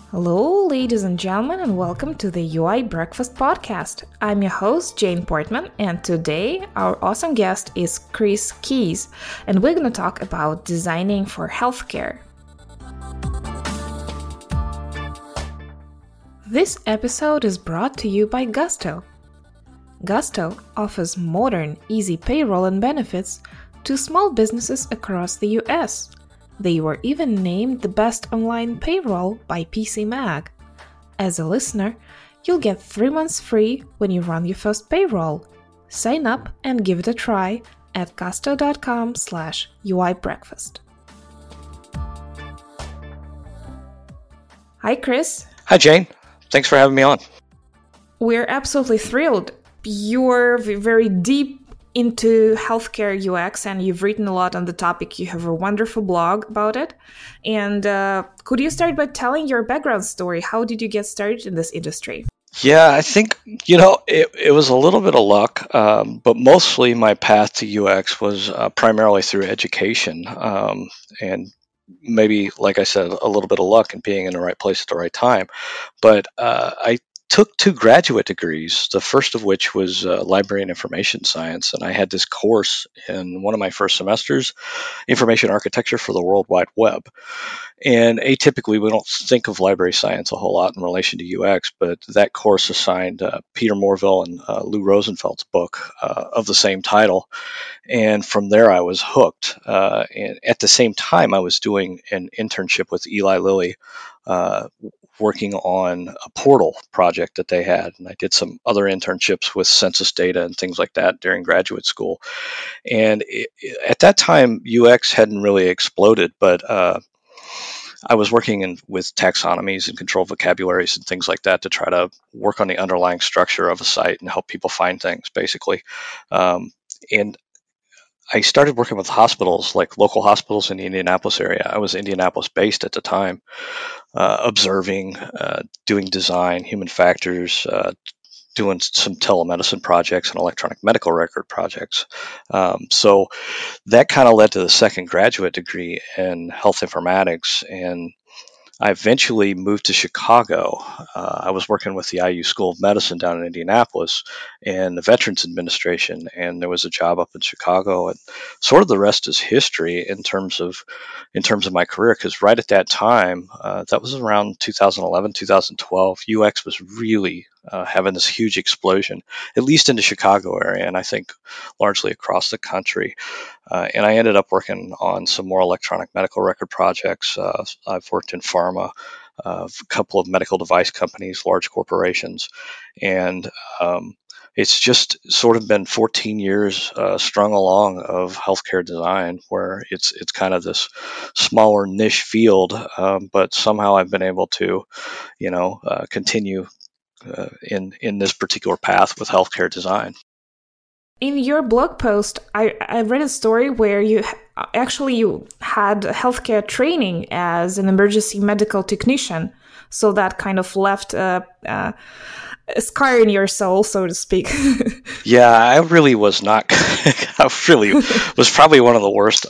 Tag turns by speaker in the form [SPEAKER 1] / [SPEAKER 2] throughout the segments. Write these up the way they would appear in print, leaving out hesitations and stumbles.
[SPEAKER 1] Hello, ladies and gentlemen, and welcome to the UI Breakfast Podcast. I'm your host, Jane Portman, and today our awesome guest is Chris Keys, and we're going to talk about designing for healthcare. This episode is brought to you by Gusto. Gusto offers modern, easy payroll and benefits to small businesses across the US. They were even named the best online payroll by PC Mag. As a listener, you'll get 3 months free when you run your first payroll. Sign up and give it a try at gusto.com/uibreakfast. Hi, Chris.
[SPEAKER 2] Hi, Jane. Thanks for having me on.
[SPEAKER 1] We're absolutely thrilled. You're very deep into healthcare UX and you've written a lot on the topic. You have a wonderful blog about it. And could you start by telling your background story? How did you get started in this industry?
[SPEAKER 2] Yeah, I think, it was a little bit of luck, but mostly my path to UX was primarily through education. And maybe, like I said, a little bit of luck and being in the right place at the right time. But I took 2 graduate degrees, the first of which was library and information science. And I had this course in one of my first semesters, information architecture for the World Wide Web. And atypically, we don't think of library science a whole lot in relation to UX, but that course assigned Peter Morville and Lou Rosenfeld's book of the same title. And from there, I was hooked. And at the same time, I was doing an internship with Eli Lilly, working on a portal project that they had. And I did some other internships with census data and things like that during graduate school. And at that time, UX hadn't really exploded, but I was working with taxonomies and control vocabularies and things like that to try to work on the underlying structure of a site and help people find things, basically. And I started working with hospitals, like local hospitals in the Indianapolis area. I was Indianapolis based at the time, observing, doing design, human factors, doing some telemedicine projects and electronic medical record projects. So that kind of led to the second graduate degree in health informatics. And I eventually moved to Chicago. I was working with the IU School of Medicine down in Indianapolis and the Veterans Administration, and there was a job up in Chicago, and sort of the rest is history in terms of my career. Because right at that time, that was around 2011, 2012, UX was really having this huge explosion, at least in the Chicago area, and I think largely across the country. And I ended up working on some more electronic medical record projects. I've worked in pharma, a couple of medical device companies, large corporations, and it's just sort of been 14 years strung along of healthcare design, where it's kind of this smaller niche field, but somehow I've been able to, continue in this particular path with healthcare design.
[SPEAKER 1] In your blog post, I read a story where you had healthcare training as an emergency medical technician. So that kind of left a scar in your soul, so to speak.
[SPEAKER 2] Yeah, I really was not. I really was probably one of the worst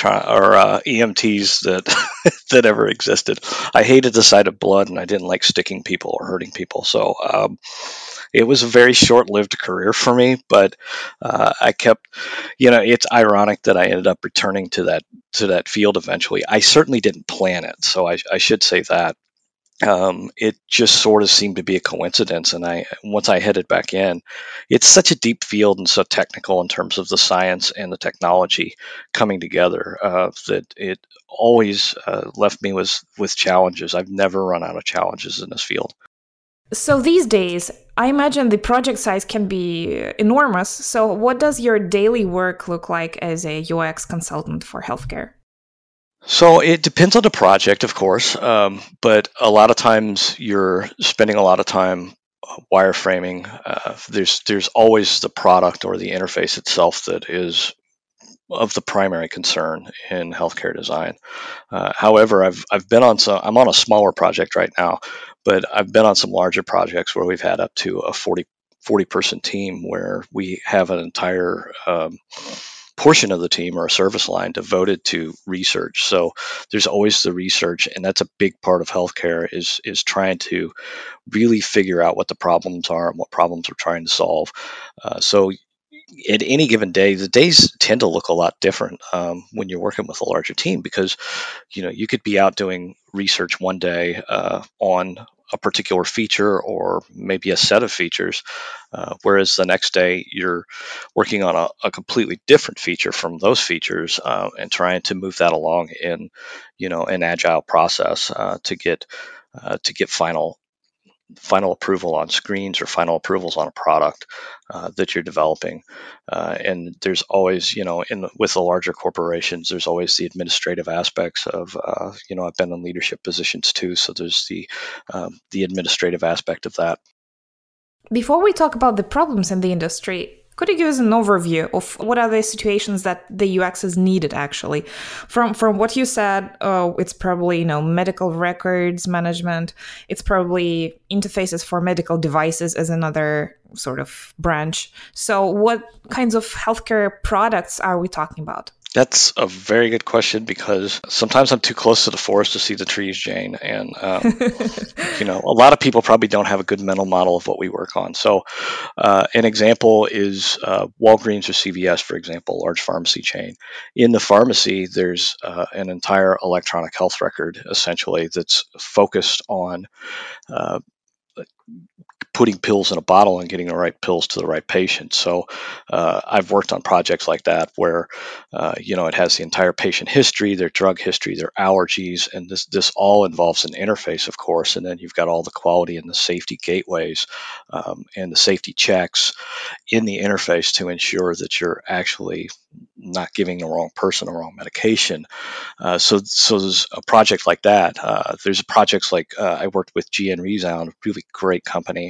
[SPEAKER 2] EMTs that ever existed. I hated the sight of blood, and I didn't like sticking people or hurting people. So it was a very short-lived career for me. But I kept, it's ironic that I ended up returning to that field eventually. I certainly didn't plan it, so I should say that. It just sort of seemed to be a coincidence, and once I headed back in, it's such a deep field and so technical in terms of the science and the technology coming together, that it always left me with challenges. I've never run out of challenges in this field.
[SPEAKER 1] So these days, I imagine the project size can be enormous. So what does your daily work look like as a UX consultant for healthcare?
[SPEAKER 2] So it depends on the project, of course, but a lot of times you're spending a lot of time wireframing. There's always the product or the interface itself that is of the primary concern in healthcare design. However, I've been on I'm on a smaller project right now, but I've been on some larger projects where we've had up to a 40 person team, where we have an entire portion of the team or a service line devoted to research. So there's always the research, and that's a big part of healthcare is trying to really figure out what the problems are and what problems we're trying to solve. So at any given day, the days tend to look a lot different when you're working with a larger team, because you could be out doing research one day on a particular feature or maybe a set of features, whereas the next day you're working on a completely different feature from those features, and trying to move that along in an agile process to get final approval on screens or final approvals on a product that you're developing. And there's always, with the larger corporations, there's always the administrative aspects of, I've been in leadership positions too, so there's the administrative aspect of that.
[SPEAKER 1] Before we talk about the problems in the industry, could you give us an overview of what are the situations that the UX is needed actually? From what you said, it's probably medical records management. It's probably interfaces for medical devices as another sort of branch. So what kinds of healthcare products are we talking about?
[SPEAKER 2] That's a very good question, because sometimes I'm too close to the forest to see the trees, Jane. And, a lot of people probably don't have a good mental model of what we work on. So an example is Walgreens or CVS, for example, large pharmacy chain. In the pharmacy, there's an entire electronic health record, essentially, that's focused on putting pills in a bottle and getting the right pills to the right patient. So I've worked on projects like that where it has the entire patient history, their drug history, their allergies, and this all involves an interface, of course. And then you've got all the quality and the safety gateways and the safety checks in the interface to ensure that you're actually not giving the wrong person the wrong medication. So there's a project like that. There's projects like I worked with GN Resound, a really great company.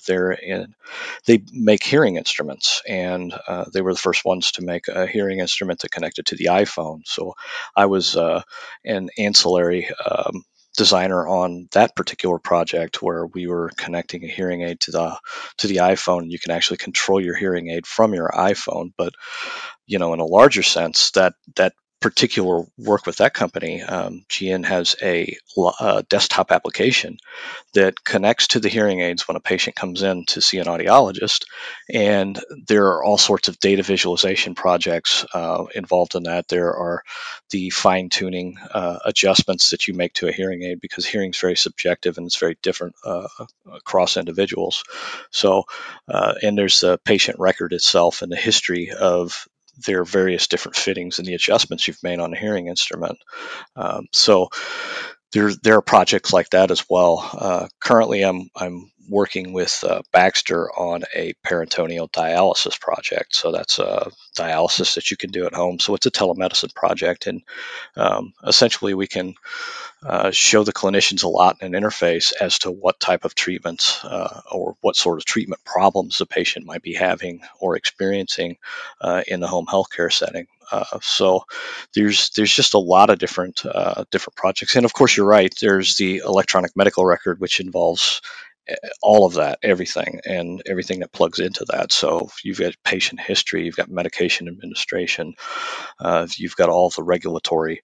[SPEAKER 2] They make hearing instruments, and they were the first ones to make a hearing instrument that connected to the iPhone. So I was an ancillary designer on that particular project, where we were connecting a hearing aid to the iPhone. You can actually control your hearing aid from your iPhone, but in a larger sense, that particular work with that company, GN has a desktop application that connects to the hearing aids when a patient comes in to see an audiologist. And there are all sorts of data visualization projects involved in that. There are the fine-tuning adjustments that you make to a hearing aid, because hearing is very subjective and it's very different across individuals. So, and there's the patient record itself and the history of their various different fittings and the adjustments you've made on a hearing instrument. So there are projects like that as well. Currently, I'm working with Baxter on a peritoneal dialysis project. So that's a dialysis that you can do at home. So it's a telemedicine project, and essentially we can show the clinicians a lot in an interface as to what type of treatments or what sort of treatment problems the patient might be having or experiencing in the home healthcare setting. So there's just a lot of different projects, and of course you're right. There's the electronic medical record, which involves all of that, everything that plugs into that. So you've got patient history, you've got medication administration, you've got all the regulatory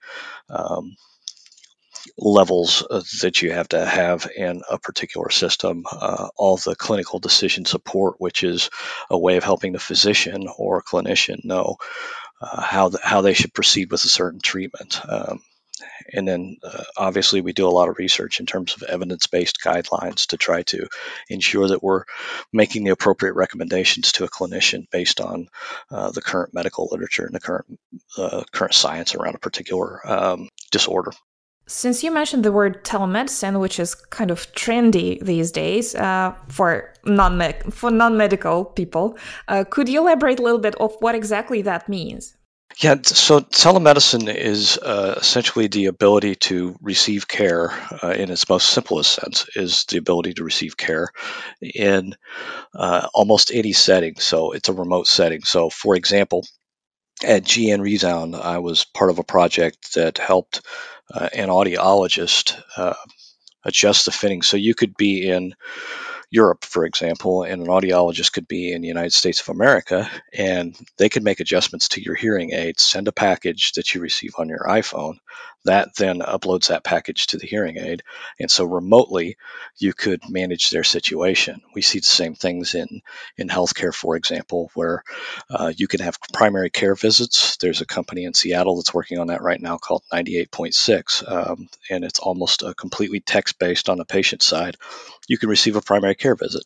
[SPEAKER 2] levels that you have to have in a particular system, all the clinical decision support, which is a way of helping the physician or clinician know how they should proceed with a certain treatment. And then obviously we do a lot of research in terms of evidence-based guidelines to try to ensure that we're making the appropriate recommendations to a clinician based on the current medical literature and the current science around a particular disorder.
[SPEAKER 1] Since you mentioned the word telemedicine, which is kind of trendy these days for non-medical people, could you elaborate a little bit of what exactly that means?
[SPEAKER 2] Yeah, so telemedicine is essentially the ability to receive care in its most simplest sense, is the ability to receive care in almost any setting. So it's a remote setting. So for example, at GN Resound, I was part of a project that helped an audiologist adjust the fitting. So you could be in Europe, for example, and an audiologist could be in the United States of America, and they could make adjustments to your hearing aids, send a package that you receive on your iPhone. That then uploads that package to the hearing aid. And so remotely, you could manage their situation. We see the same things in healthcare, for example, where you can have primary care visits. There's a company in Seattle that's working on that right now called 98.6, and it's almost completely text-based on the patient side. You can receive a primary care visit.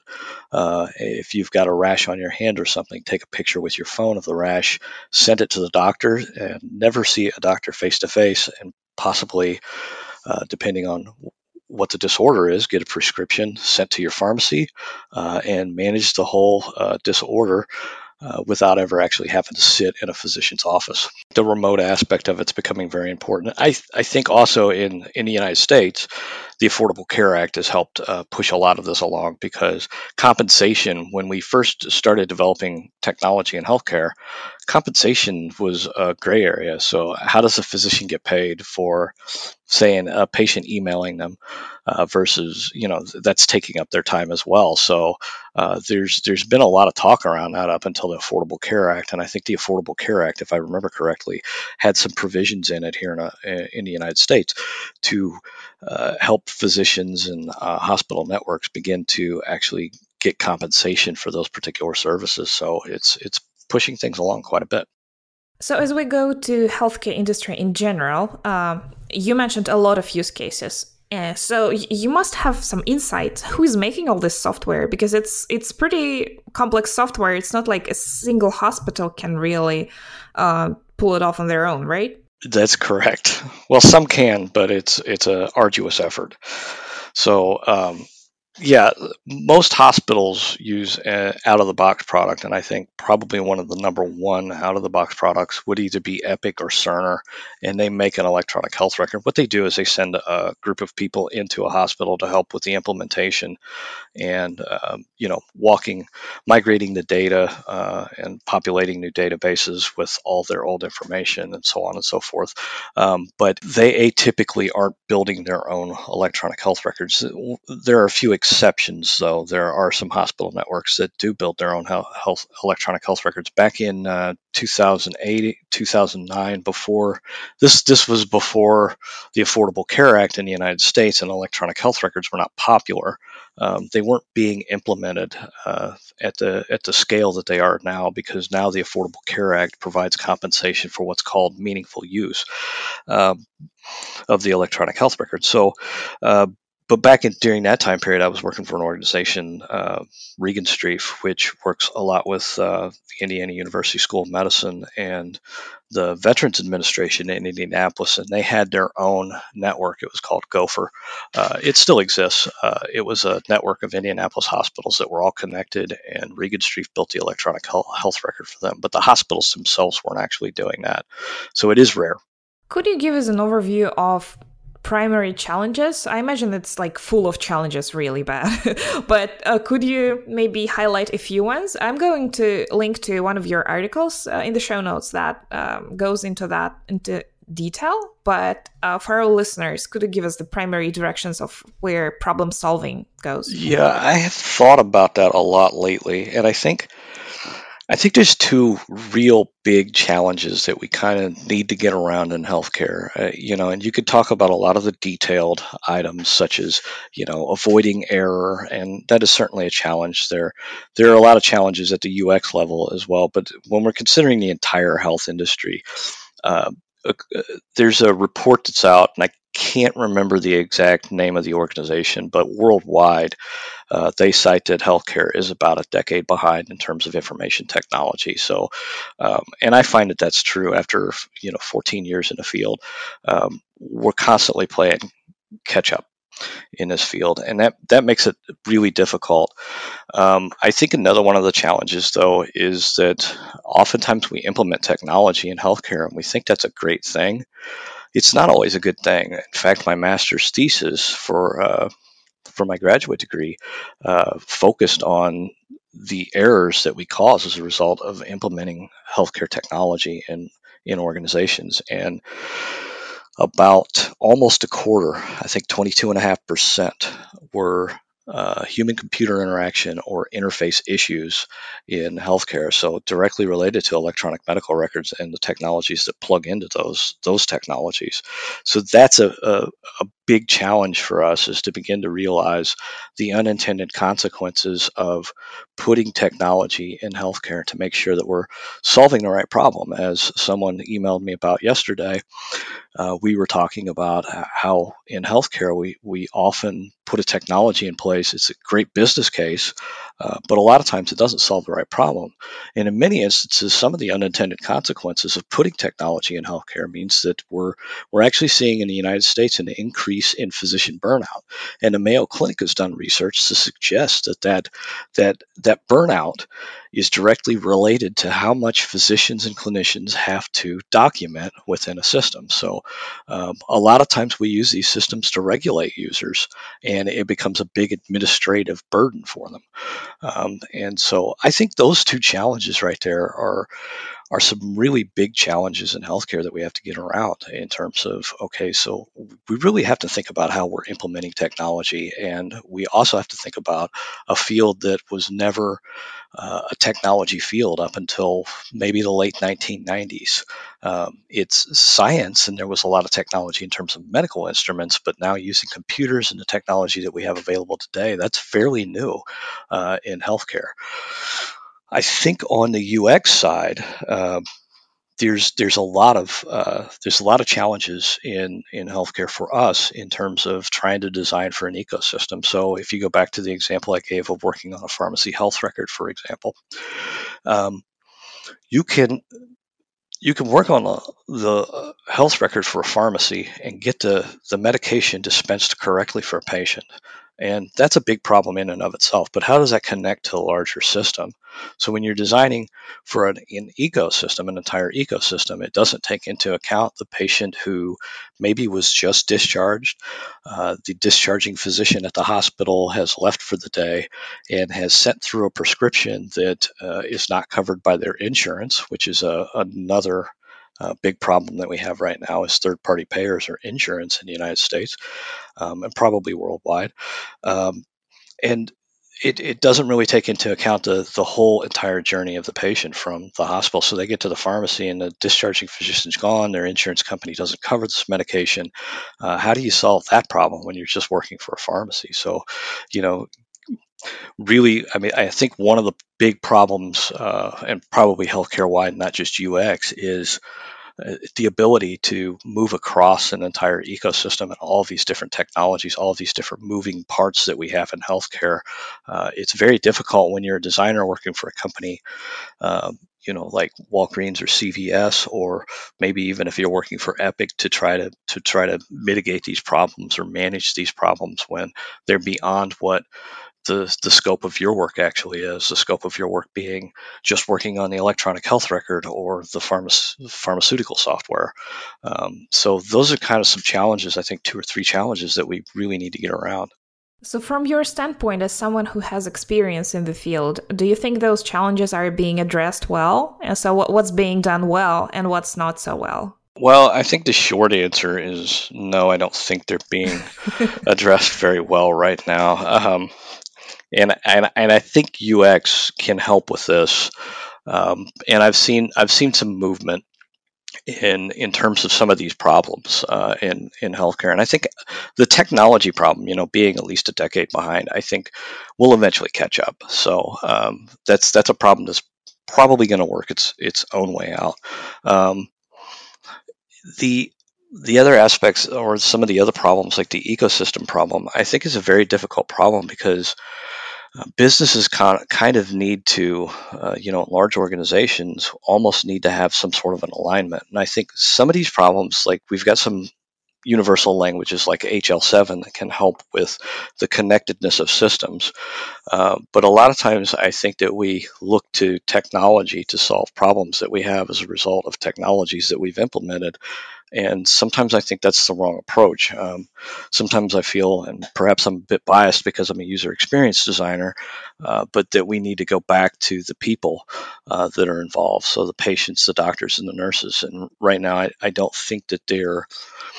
[SPEAKER 2] If you've got a rash on your hand or something, take a picture with your phone of the rash, send it to the doctor, and never see a doctor face-to-face, and possibly, depending on what the disorder is, get a prescription sent to your pharmacy and manage the whole disorder without ever actually having to sit in a physician's office. The remote aspect of it's becoming very important. I think also in the United States, the Affordable Care Act has helped push a lot of this along, because compensation, when we first started developing technology in healthcare, compensation was a gray area. So how does a physician get paid for, saying, a patient emailing them versus, that's taking up their time as well. So there's been a lot of talk around that up until the Affordable Care Act, and I think the Affordable Care Act, if I remember correctly, had some provisions in it here in the United States to help physicians and hospital networks begin to actually get compensation for those particular services. So it's pushing things along quite a bit.
[SPEAKER 1] So as we go to healthcare industry in general, you mentioned a lot of use cases. So you must have some insights. Who is making all this software? Because it's pretty complex software. It's not like a single hospital can really pull it off on their own, right?
[SPEAKER 2] That's correct. Well, some can, but it's an arduous effort. So yeah, most hospitals use an out-of-the-box product, and I think probably one of the number one out-of-the-box products would either be Epic or Cerner, and they make an electronic health record. What they do is they send a group of people into a hospital to help with the implementation and migrating the data and populating new databases with all their old information and so on and so forth. But they atypically aren't building their own electronic health records. There are a few exceptions, though. There are some hospital networks that do build their own electronic health records. Back in 2008, 2009, before this was before the Affordable Care Act in the United States, and electronic health records were not popular. They weren't being implemented at the scale that they are now, because now the Affordable Care Act provides compensation for what's called meaningful use of the electronic health record. So, but during that time period, I was working for an organization, Regenstrief, which works a lot with the Indiana University School of Medicine and the Veterans Administration in Indianapolis, and they had their own network. It was called Gopher. It still exists. It was a network of Indianapolis hospitals that were all connected, and Regenstrief built the electronic health record for them. But the hospitals themselves weren't actually doing that. So it is rare.
[SPEAKER 1] Could you give us an overview of primary challenges? I imagine it's like full of challenges, really bad. But could you maybe highlight a few ones? I'm going to link to one of your articles in the show notes that goes into detail. But for our listeners, could you give us the primary directions of where problem solving goes?
[SPEAKER 2] Yeah, I have thought about that a lot lately, and I think there's two real big challenges that we kind of need to get around in healthcare. And you could talk about a lot of the detailed items, such as, avoiding error, and that is certainly a challenge. There are a lot of challenges at the UX level as well, but when we're considering the entire health industry, there's a report that's out, and I can't remember the exact name of the organization, but worldwide, they cite that healthcare is about a decade behind in terms of information technology. So, and I find that that's true after 14 years in the field. We're constantly playing catch up in this field, and that makes it really difficult. I think another one of the challenges, though, is that oftentimes we implement technology in healthcare and we think that's a great thing. It's not always a good thing. In fact, my master's thesis for my graduate degree focused on the errors that we cause as a result of implementing healthcare technology in organizations. And about almost a quarter, I think 22.5%, were human-computer interaction or interface issues in healthcare. So directly related to electronic medical records and the technologies that plug into those technologies. So that's a big challenge for us, is to begin to realize the unintended consequences of putting technology in healthcare to make sure that we're solving the right problem. As someone emailed me about yesterday, we were talking about how in healthcare we often put a technology in place. It's a great business case, but a lot of times it doesn't solve the right problem. And in many instances, some of the unintended consequences of putting technology in healthcare means that we're actually seeing in the United States an increase in physician burnout. And the Mayo Clinic has done research to suggest that burnout is directly related to how much physicians and clinicians have to document within a system. So a lot of times we use these systems to regulate users, and it becomes a big administrative burden for them. And so I think those two challenges right there are some really big challenges in healthcare that we have to get around, in terms of, okay, so we really have to think about how we're implementing technology, and we also have to think about a field that was never a technology field up until maybe the late 1990s. It's science, and there was a lot of technology in terms of medical instruments, but now using computers and the technology that we have available today, that's fairly new in healthcare. I think on the UX side, there's a lot of challenges in healthcare for us in terms of trying to design for an ecosystem. So if you go back to the example I gave of working on a pharmacy health record, for example, um, you can you can work on the health record for a pharmacy and get the medication dispensed correctly for a patient. And that's a big problem in and of itself. But how does that connect to a larger system? So when you're designing for an ecosystem, an entire ecosystem, it doesn't take into account the patient who maybe was just discharged. The discharging physician at the hospital has left for the day and has sent through a prescription that is not covered by their insurance, which is another big problem that we have right now, is third-party payers or insurance in the United States, and probably worldwide. Um, and it doesn't really take into account the whole entire journey of the patient from the hospital. So they get to the pharmacy and the discharging physician's gone, their insurance company doesn't cover this medication. How do you solve that problem when you're just working for a pharmacy? So, you know, really, I mean, I think one of the big problems, and probably healthcare wide, not just UX, is the ability to move across an entire ecosystem and all of these different technologies, all of these different moving parts that we have in healthcare. It's very difficult when you're a designer working for a company, like Walgreens or CVS, or maybe even if you're working for Epic, to try to mitigate these problems or manage these problems when they're beyond what the scope of your work actually is. The scope of your work being just working on the electronic health record or the pharmaceutical software. So those are kind of some challenges, I think 2 or 3 challenges that we really need to get around.
[SPEAKER 1] So, from your standpoint, as someone who has experience in the field, do you think those challenges are being addressed well? And so, what's being done well and what's not so well?
[SPEAKER 2] Well, I think the short answer is no, I don't think they're being addressed very well right now. And I think UX can help with this. And I've seen some movement in terms of some of these problems in healthcare. And I think the technology problem, being at least a decade behind, I think will eventually catch up. So that's a problem that's probably going to work its own way out. Um, the the other aspects, or some of the other problems, like the ecosystem problem, I think is a very difficult problem, because businesses kind of need to, large organizations almost need to have some sort of an alignment. And I think some of these problems, like we've got some universal languages like HL7 that can help with the connectedness of systems. But a lot of times I think that we look to technology to solve problems that we have as a result of technologies that we've implemented. And sometimes I think that's the wrong approach. Sometimes I feel, and perhaps I'm a bit biased because I'm a user experience designer, but that we need to go back to the people that are involved. So the patients, the doctors, and the nurses. And right now, I don't think that they're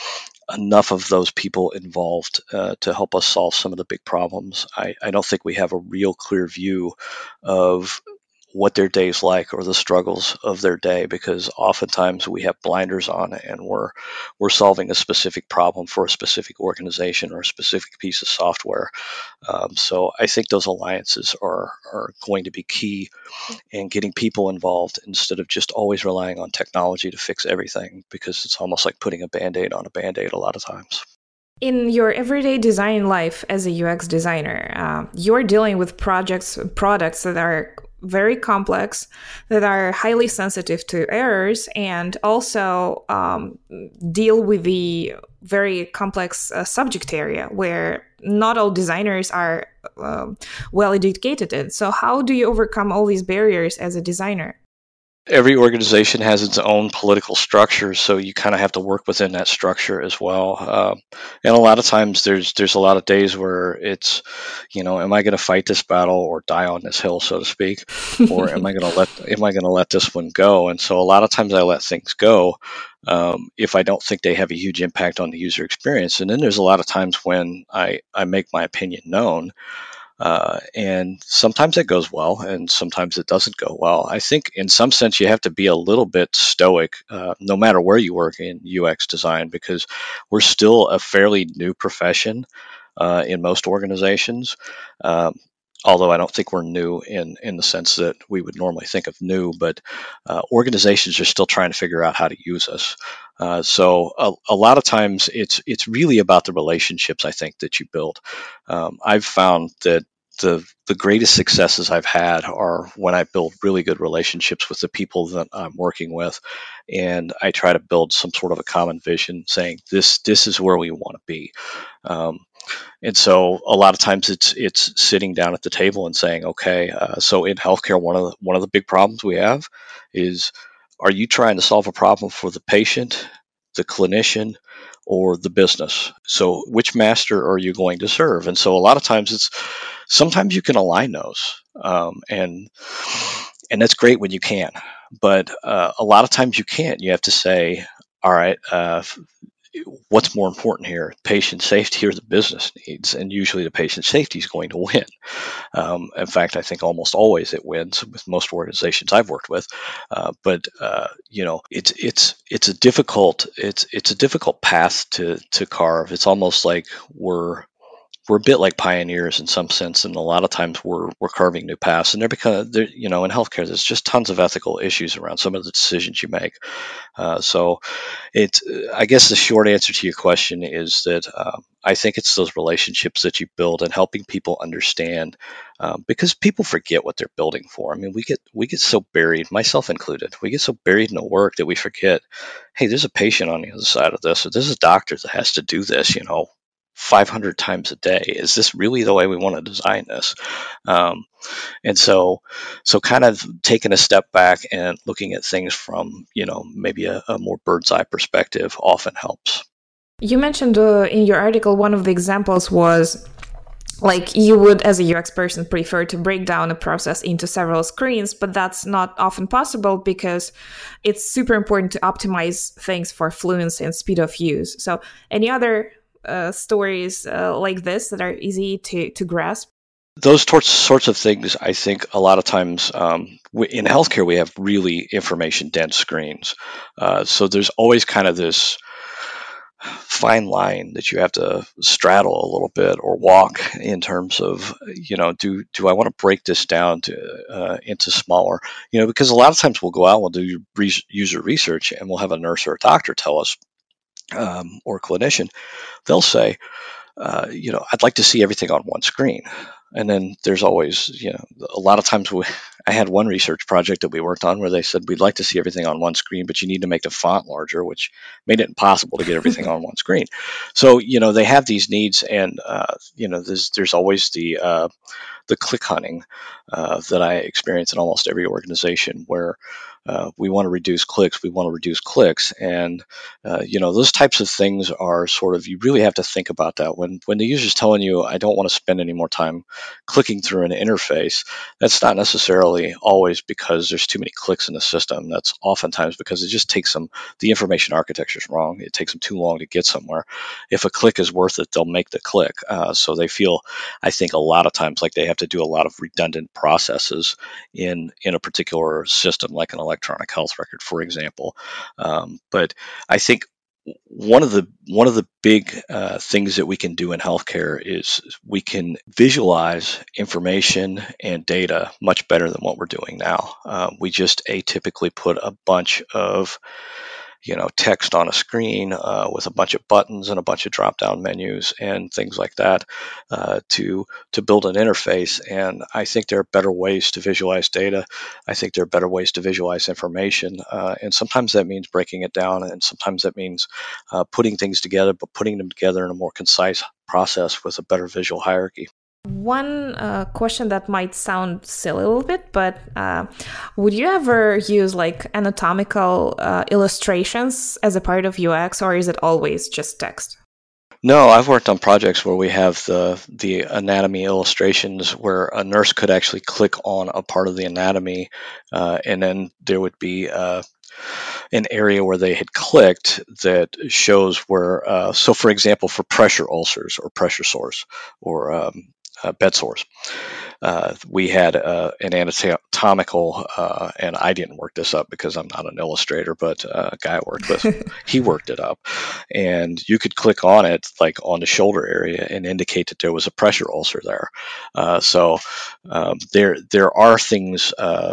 [SPEAKER 2] enough of those people involved to help us solve some of the big problems. I don't think we have a real clear view of what their day's like or the struggles of their day, because oftentimes we have blinders on and we're solving a specific problem for a specific organization or a specific piece of software. So I think those alliances are going to be key in getting people involved instead of just always relying on technology to fix everything, because it's almost like putting a band-aid on a band-aid a lot of times.
[SPEAKER 1] In your everyday design life as a UX designer, you're dealing with products that are very complex, that are highly sensitive to errors, and also deal with the very complex subject area where not all designers are well educated in. So how do you overcome all these barriers as a designer?
[SPEAKER 2] Every organization has its own political structure, so you kind of have to work within that structure as well. And a lot of times, there's a lot of days where it's, am I going to fight this battle or die on this hill, so to speak, or am I going to let this one go? And so a lot of times I let things go if I don't think they have a huge impact on the user experience. And then there's a lot of times when I make my opinion known. And sometimes it goes well, and sometimes it doesn't go well. I think in some sense you have to be a little bit stoic, no matter where you work in UX design, because we're still a fairly new profession in most organizations. Although I don't think we're new in the sense that we would normally think of new, but organizations are still trying to figure out how to use us. So a lot of times it's really about the relationships, I think, that you build. I've found that the greatest successes I've had are when I build really good relationships with the people that I'm working with, and I try to build some sort of a common vision, saying this is where we want to be. Um, and so a lot of times it's sitting down at the table and saying, okay, so in healthcare, one of the big problems we have is, are you trying to solve a problem for the patient, the clinician, or the business? So which master are you going to serve? And so a lot of times sometimes you can align those, and that's great when you can, but a lot of times you can't. You have to say, all right, what's more important here, patient safety or the business needs? And usually the patient safety is going to win. In fact, I think almost always it wins with most organizations I've worked with. But it's a difficult path to carve. It's almost like we're a bit like pioneers in some sense, and a lot of times we're carving new paths. And in healthcare, there's just tons of ethical issues around some of the decisions you make. So I guess the short answer to your question is that I think it's those relationships that you build and helping people understand, because people forget what they're building for. I mean, we get so buried, myself included, we get so buried in the work that we forget, hey, there's a patient on the other side of this, or there's a doctor that has to do this, 500 times a day. Is this really the way we want to design this? And so kind of taking a step back and looking at things from, maybe a more bird's eye perspective often helps.
[SPEAKER 1] You mentioned in your article, one of the examples was like you would, as a UX person, prefer to break down a process into several screens, but that's not often possible because it's super important to optimize things for fluency and speed of use. So any other stories like this that are easy to grasp?
[SPEAKER 2] Those sorts of things, I think a lot of times in healthcare, we have really information dense screens. So there's always kind of this fine line that you have to straddle a little bit or walk in terms of, do I want to break this down into smaller, because a lot of times we'll go out and we'll do user research and we'll have a nurse or a doctor tell us, or a clinician, they'll say, I'd like to see everything on one screen. And then there's always, a lot of times I had one research project that we worked on where they said, we'd like to see everything on one screen, but you need to make the font larger, which made it impossible to get everything on one screen. So, they have these needs, and, there's always the click hunting that I experience in almost every organization where we want to reduce clicks. And, those types of things are sort of, you really have to think about that. When the user's telling you, I don't want to spend any more time clicking through an interface, that's not necessarily necessarily always because there's too many clicks in the system. That's oftentimes because it just takes them, the information architecture is wrong. It takes them too long to get somewhere. If a click is worth it, they'll make the click. So they feel, I think, a lot of times like they have to do a lot of redundant processes in a particular system, like an electronic health record, for example. But I think one of the big things that we can do in healthcare is we can visualize information and data much better than what we're doing now. We just atypically put a bunch of text on a screen with a bunch of buttons and a bunch of drop-down menus and things like that to build an interface. And I think there are better ways to visualize data. I think there are better ways to visualize information. And sometimes that means breaking it down, and sometimes that means putting things together, but putting them together in a more concise process with a better visual hierarchy.
[SPEAKER 1] One question that might sound silly a little bit, but would you ever use like anatomical illustrations as a part of UX, or is it always just text?
[SPEAKER 2] No, I've worked on projects where we have the anatomy illustrations where a nurse could actually click on a part of the anatomy, and then there would be an area where they had clicked that shows where, so for example, for pressure ulcers or pressure sores or bed sores, we had an anatomical, and I didn't work this up because I'm not an illustrator, but a guy I worked with, he worked it up. And you could click on it, like on the shoulder area, and indicate that there was a pressure ulcer there. So there are things.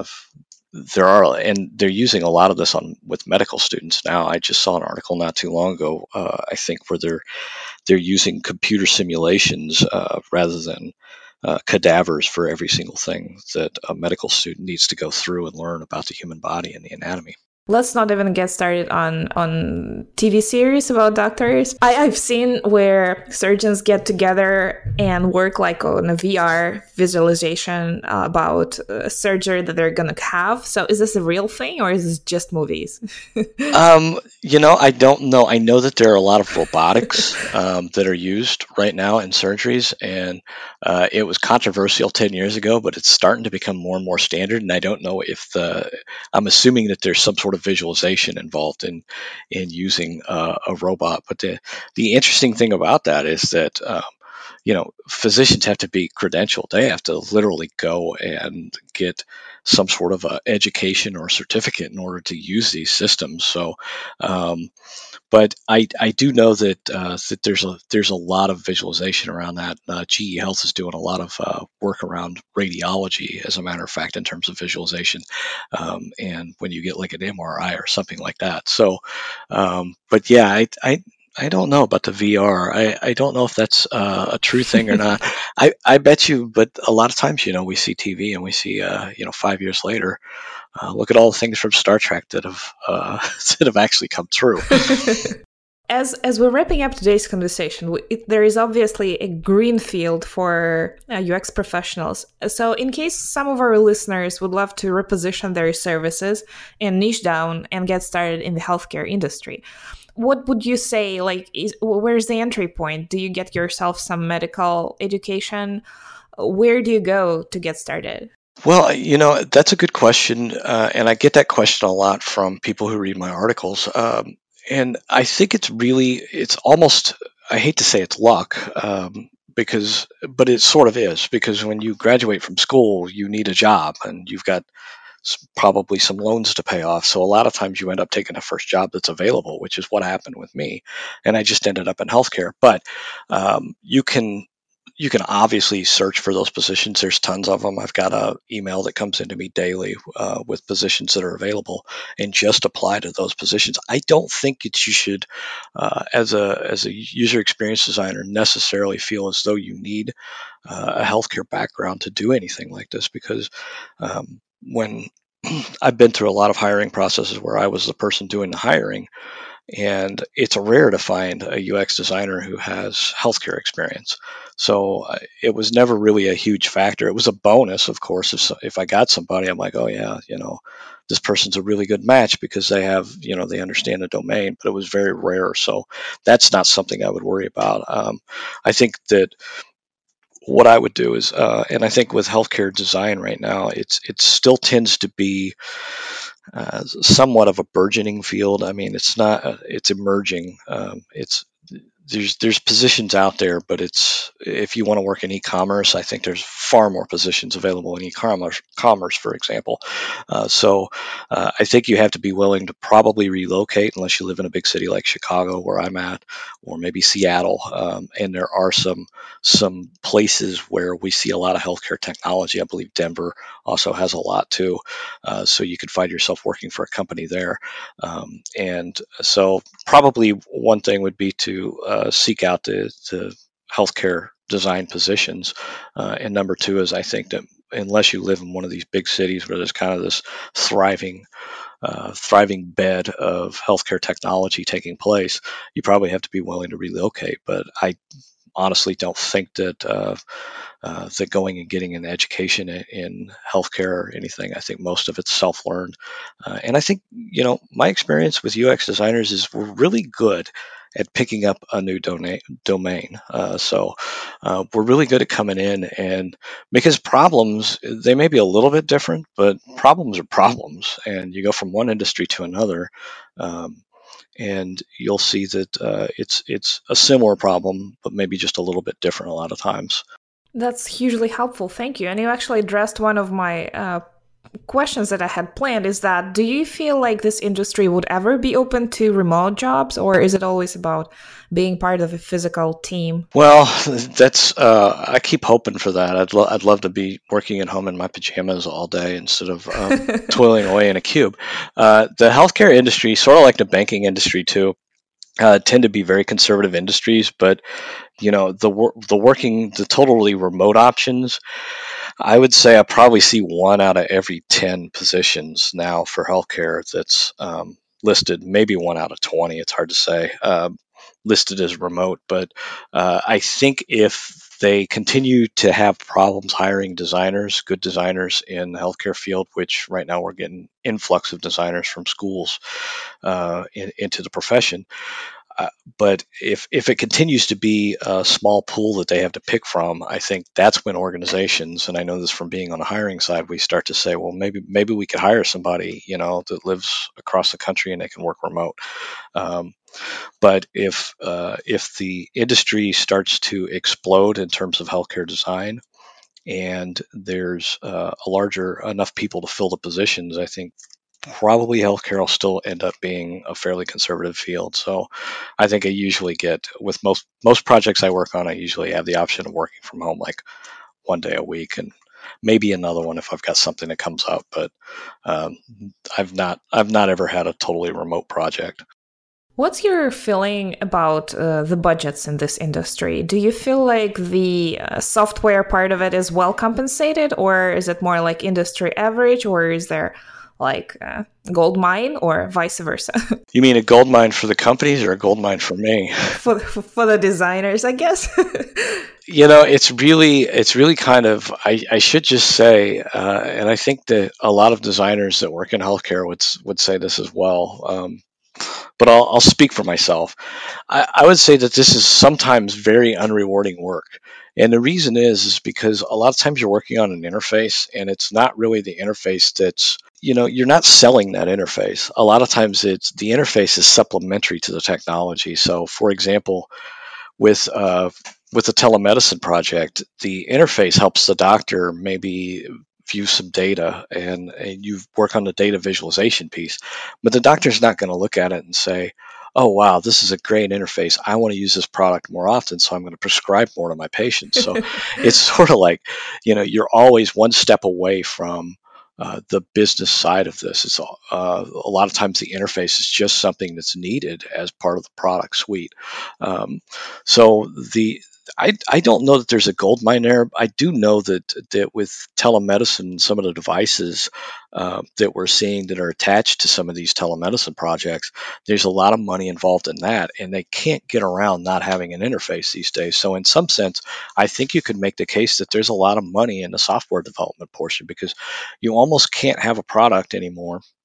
[SPEAKER 2] And they're using a lot of this with medical students now. I just saw an article not too long ago, I think, where they're using computer simulations rather than cadavers for every single thing that a medical student needs to go through and learn about the human body and the anatomy.
[SPEAKER 1] Let's not even get started on TV series about doctors. I've seen where surgeons get together and work like on a VR visualization about a surgery that they're going to have. So is this a real thing, or is this just movies?
[SPEAKER 2] I don't know. I know that there are a lot of robotics that are used right now in surgeries, and it was controversial 10 years ago, but it's starting to become more and more standard. And I don't know if I'm assuming that there's some sort of visualization involved in using a robot. But the interesting thing about that is that physicians have to be credentialed. They have to literally go and get some sort of education or certificate in order to use these systems. So, but I do know that there's a lot of visualization around that. GE Health is doing a lot of work around radiology, as a matter of fact, in terms of visualization, and when you get like an MRI or something like that. So, but yeah, I don't know about the VR. I don't know if that's a true thing or not. I bet you, but a lot of times, we see TV and we see, 5 years later, look at all the things from Star Trek that have that have actually come true.
[SPEAKER 1] As we're wrapping up today's conversation, there is obviously a green field for UX professionals. So in case some of our listeners would love to reposition their services and niche down and get started in the healthcare industry, what would you say, where's the entry point? Do you get yourself some medical education? Where do you go to get started?
[SPEAKER 2] Well, that's a good question, and I get that question a lot from people who read my articles. And I think it's almost, I hate to say it's luck, but it sort of is, because when you graduate from school, you need a job and you've got probably some loans to pay off. So a lot of times you end up taking the first job that's available, which is what happened with me. And I just ended up in healthcare. But you can obviously search for those positions. There's tons of them. I've got an email that comes into me daily with positions that are available, and just apply to those positions. I don't think that you should, as a user experience designer, necessarily feel as though you need a healthcare background to do anything like this, because when I've been through a lot of hiring processes where I was the person doing the hiring, and it's rare to find a UX designer who has healthcare experience. So it was never really a huge factor. It was a bonus, of course. If I got somebody, I'm like, oh yeah, this person's a really good match because they have, they understand the domain. But it was very rare, so that's not something I would worry about. I think that what I would do is, and I think with healthcare design right now, it still tends to be somewhat of a burgeoning field. I mean, it's not, it's emerging. It's there's positions out there, but it's if you want to work in e-commerce, I think there's far more positions available in e-commerce, for example. I think you have to be willing to probably relocate unless you live in a big city like Chicago, where I'm at, or maybe Seattle. And there are some places where we see a lot of healthcare technology. I believe Denver also has a lot too. So you could find yourself working for a company there. And so probably one thing would be to seek out the healthcare design positions. And number two is, I think that unless you live in one of these big cities where there's kind of this thriving thriving bed of healthcare technology taking place, you probably have to be willing to relocate. But I honestly don't think that going and getting an education in healthcare or anything. I think most of it's self-learned, and I think my experience with UX designers is we're really good at picking up a new domain. We're really good at coming in, and because problems, they may be a little bit different, but problems are problems, and you go from one industry to another. Um, and you'll see that it's a similar problem, but maybe just a little bit different a lot of times.
[SPEAKER 1] That's hugely helpful. Thank you. And you actually addressed one of my questions that I had planned is that do you feel like this industry would ever be open to remote jobs, or is it always about being part of a physical team?
[SPEAKER 2] Well, that's I keep hoping for that. I'd love to be working at home in my pajamas all day instead of toiling away in a cube. The healthcare industry, sort of like the banking industry too, tend to be very conservative industries. But the totally remote options, I would say I probably see one out of every 10 positions now for healthcare that's listed, maybe one out of 20. It's hard to say, listed as remote. But I think if they continue to have problems hiring designers, good designers in the healthcare field, which right now we're getting influx of designers from schools into the profession, uh, but if it continues to be a small pool that they have to pick from, I think that's when organizations, and I know this from being on the hiring side, we start to say, well, maybe we could hire somebody that lives across the country and they can work remote. Um, but if the industry starts to explode in terms of healthcare design, and there's a larger enough people to fill the positions, I think probably healthcare will still end up being a fairly conservative field. So I think I usually get with most projects I work on, I usually have the option of working from home like one day a week, and maybe another one if I've got something that comes up. But um, I've not ever had a totally remote project.
[SPEAKER 1] What's your feeling about the budgets in this industry? Do you feel like the software part of it is well compensated, or is it more like industry average, or is there like a gold mine, or vice versa?
[SPEAKER 2] You mean a gold mine for the companies or a gold mine for me?
[SPEAKER 1] For the designers, I guess.
[SPEAKER 2] It's really kind of, I should just say, and I think that a lot of designers that work in healthcare would say this as well. But I'll speak for myself. I would say that this is sometimes very unrewarding work. And the reason is because a lot of times you're working on an interface and it's not really the interface that's, you're not selling that interface. A lot of times it's the interface is supplementary to the technology. So for example, with with the telemedicine project, the interface helps the doctor maybe view some data, and you work on the data visualization piece. But the doctor's not going to look at it and say, oh, wow, this is a great interface. I want to use this product more often, so I'm going to prescribe more to my patients. So it's sort of like, you're always one step away from the business side of this. A lot of times the interface is just something that's needed as part of the product suite. Um, so I don't know that there's a gold mine there. I do know that with telemedicine, some of the devices that we're seeing that are attached to some of these telemedicine projects, there's a lot of money involved in that, and they can't get around not having an interface these days. So in some sense, I think you could make the case that there's a lot of money in the software development portion, because you almost can't have a product anymore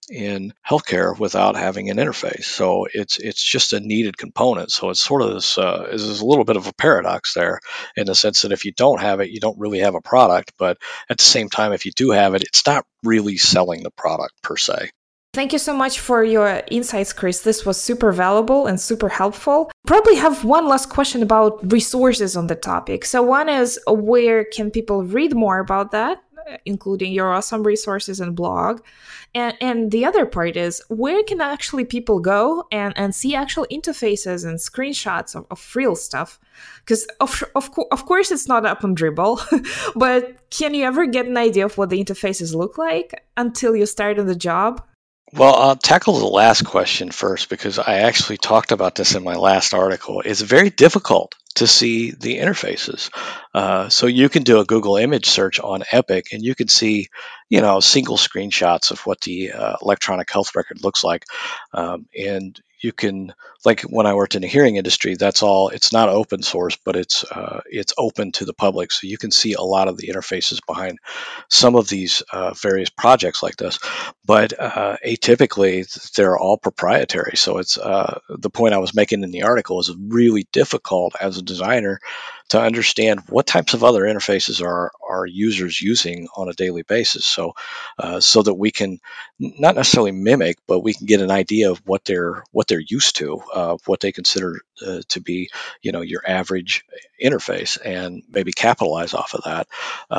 [SPEAKER 2] in healthcare without having an interface. So it's just a needed component. So it's sort of this is a little bit of a paradox there, in the sense that if you don't have it, you don't really have a product. But at the same time, if you do have it, it's not really selling the product per se.
[SPEAKER 1] Thank you so much for your insights, Chris. This was super valuable and super helpful. Probably have one last question about resources on the topic. So one is, where can people read more about that, including your awesome resources and blog? And the other part is, where can actually people go and see actual interfaces and screenshots of real stuff? Because of course it's not up on Dribbble, but can you ever get an idea of what the interfaces look like until you start on the job?
[SPEAKER 2] Well, I'll tackle the last question first, because I actually talked about this in my last article. It's very difficult to see the interfaces. So you can do a Google image search on Epic, and you can see, single screenshots of what the electronic health record looks like. And you can, like when I worked in the hearing industry, that's all. It's not open source, but it's open to the public, so you can see a lot of the interfaces behind some of these various projects like this. But atypically, they're all proprietary. So it's the point I was making in the article is really difficult as a designer to understand what types of other interfaces are users using on a daily basis. So that we can not necessarily mimic, but we can get an idea of what they're used to, what they consider to be, your average interface, and maybe capitalize off of that.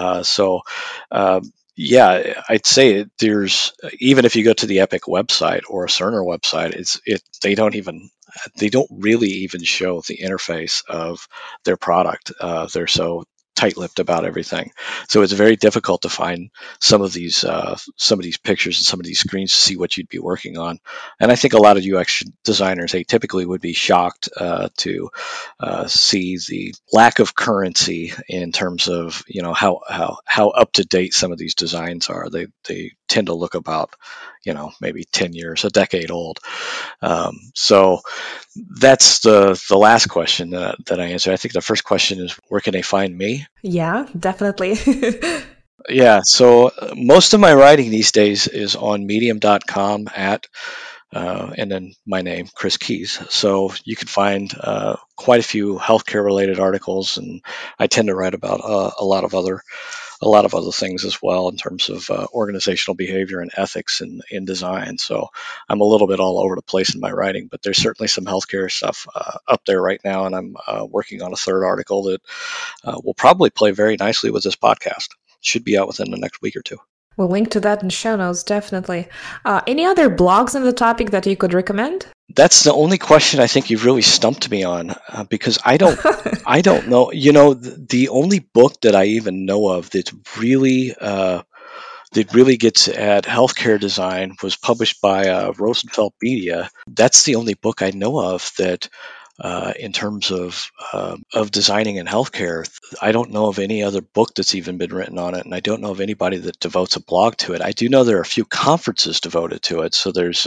[SPEAKER 2] Yeah, I'd say there's, even if you go to the Epic website or a Cerner website, they don't really even show the interface of their product. They're so tight-lipped about everything, so it's very difficult to find some of these pictures and some of these screens to see what you'd be working on. And I think a lot of UX designers, they typically would be shocked to see the lack of currency in terms of how up to date some of these designs are. They tend to look about maybe 10 years, a decade old. So that's the last question that I answered. I think the first question is, where can they find me?
[SPEAKER 1] Yeah, definitely.
[SPEAKER 2] Yeah, so most of my writing these days is on medium.com and then my name, Chris Keys. So you can find quite a few healthcare related articles, and I tend to write about a lot of other things as well, in terms of organizational behavior and ethics in design. So I'm a little bit all over the place in my writing, but there's certainly some healthcare stuff up there right now, and I'm working on a third article that will probably play very nicely with this podcast. Should be out within the next week or two.
[SPEAKER 1] We'll link to that in show notes, definitely. Any other blogs on the topic that you could recommend?
[SPEAKER 2] That's the only question I think you've really stumped me on, because I don't know. The only book that I even know of that really gets at healthcare design was published by Rosenfeld Media. That's the only book I know of that, in terms of designing in healthcare, I don't know of any other book that's even been written on it, and I don't know of anybody that devotes a blog to it. I do know there are a few conferences devoted to it. So there's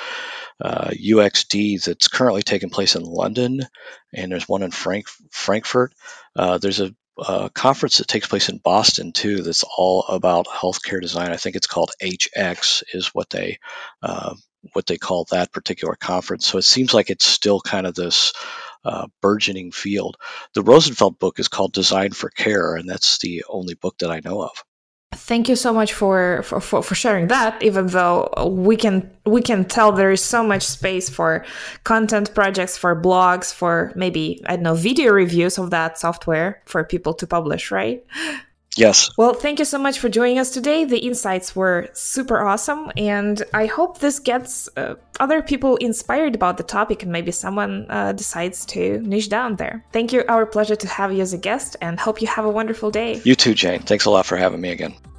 [SPEAKER 2] UXD that's currently taking place in London, and there's one in Frankfurt. There's a conference that takes place in Boston too, that's all about healthcare design. I think it's called HX is what they call that particular conference. So it seems like it's still kind of this burgeoning field. The Rosenfeld book is called Design for Care, and that's the only book that I know of.
[SPEAKER 1] Thank you so much for sharing that, even though we can tell there is so much space for content projects, for blogs, for maybe, I don't know, video reviews of that software for people to publish, right?
[SPEAKER 2] Yes.
[SPEAKER 1] Well, thank you so much for joining us today. The insights were super awesome, and I hope this gets other people inspired about the topic, and maybe someone decides to niche down there. Thank you. Our pleasure to have you as a guest, and hope you have a wonderful day.
[SPEAKER 2] You too, Jane. Thanks a lot for having me again.